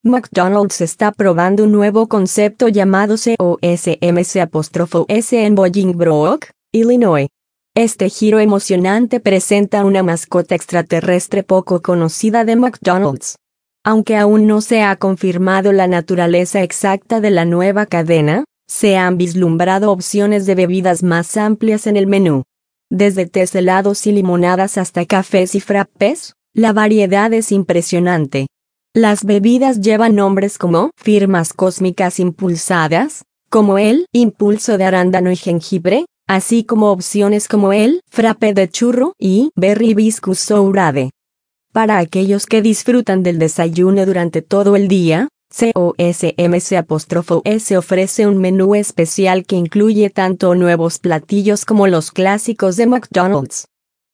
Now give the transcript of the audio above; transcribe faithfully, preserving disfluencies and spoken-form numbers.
McDonald's está probando un nuevo concepto llamado COSMS en Bolingbrook, Illinois. Este giro emocionante presenta una mascota extraterrestre poco conocida de McDonald's. Aunque aún no se ha confirmado la naturaleza exacta de la nueva cadena, se han vislumbrado opciones de bebidas más amplias en el menú. Desde tés helados y limonadas hasta cafés y frappés, la variedad es impresionante. Las bebidas llevan nombres como firmas cósmicas impulsadas, como el impulso de arándano y jengibre, así como opciones como el frappé de churro y berry hibiscus sourade. Para aquellos que disfrutan del desayuno durante todo el día, COSMS ofrece un menú especial que incluye tanto nuevos platillos como los clásicos de McDonald's.